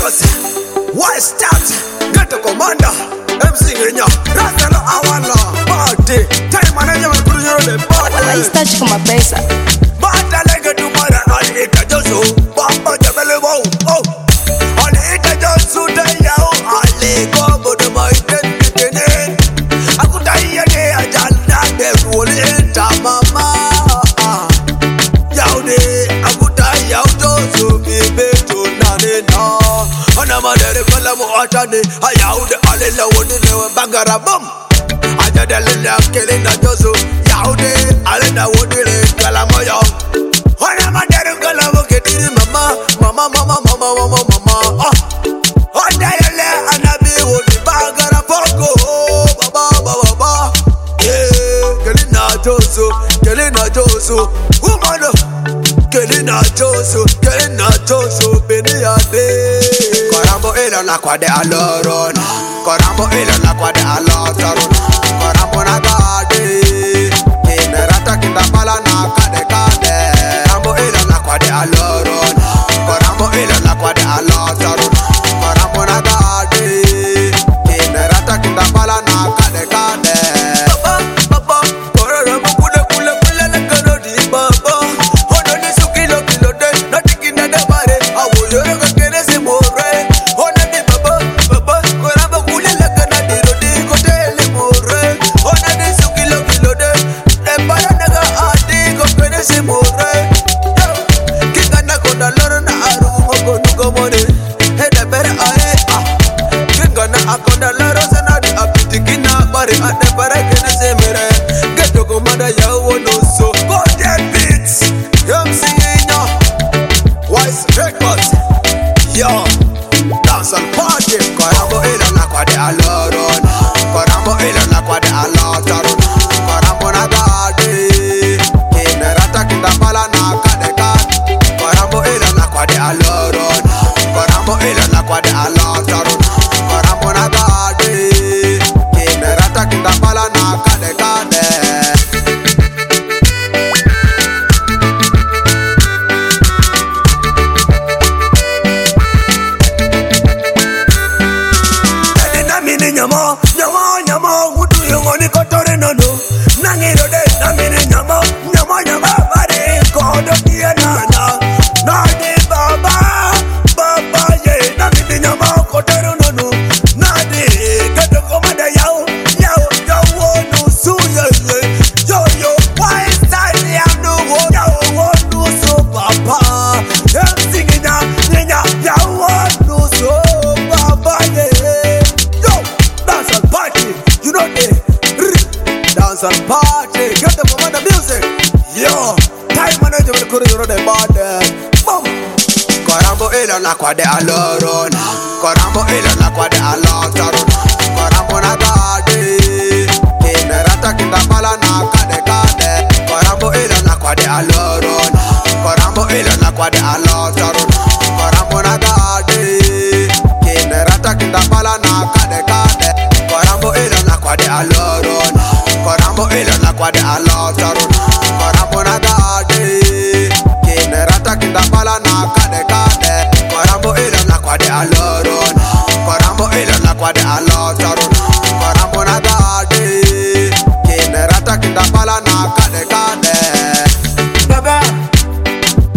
Records, West Out, Ghetto Commander, MC Genya, Rastalo Awala, Party, Time Management Kurunyoro de Bata. Start kama pesa. Bata lege tumara ali itajoso, Bamba jabele wow, oh. Ali itajoso de yao, Ali gobo de maiten kitene. Akutaiya de ajanda de ruole enta mama. Yao de akutaiya ujoso bibeto nane na. Ana madere kala mo atane, ayao de alela wodi lewe bangara bum. Ajada lele akele na joso, yao de alena wodi le kala moyo. Ana madere kala mo ketiri mama, mama mama mama mama mama. Oda yele anabi wodi bangara poko, baba baba baba. Yeah, kelina joso, umano. Kelina joso, beni ade. Korambo elo la kwa de alorona, korambo elo la kwa de alotarona, korambo na gade, kinerata kinda pala na kade kade. Korambo elo la kwa de alorona, korambo elo la kwa de alotarona, korambo na gade, kinerata kinda pala na kade kade. Baba, korambo kule le kano di baba. Hono ni sukilo kilo de, natikina de bare, awo yoro ka kene se more. Hono ni baba, korambo kule le kano di rodi kote le more. Hono ni sukilo kilo de, bara naga adi ko kene se more. Kinga na konda loro na aru ngo nugo mone. Hede bere are kinga na akonda loro sana di apiti kina bare ade bare kene se mere. Ghetto Commander yawo no so. Golden Beats, MC Genya, West Records, yo, dance and party. Korambo elo na kwa de alorona, korambo elo na kwa de alotarona, korambo na gade, kinerata kinda pala na kade kade. Korambo elo na kwa de alorona, korambo elo na kwa de alotarona, korambo na gade, kinerata kinda pala na kade kade. Nyama, wudu yongoni kotore nono. Nangiro de, namini nyama, bade kodo kia nana. Nadi baba ye, namini nyama kotore nono. Nadi, Ghetto Commander yao wonu su ye. Yo, why style yam no wo, yao wonu su papa. MC Genya, yao wonu su papa ye. Dance and party, you know the dance and party. Get the Commander music. Yo, Time Management Kurunyoro de Bata. Boom. Korambo elo na kwa de alorona, korambo elo na kwa de alotarona, korambo na gade, kinerata kinda pala na kade kade. Korambo elo na kwa de alorona, korambo elo na kwa de alotarona, korambo na gade, kinerata kinda pala na kade kade. Korambo elo na kwa de alorona, korambo elo na kwa de alotarona.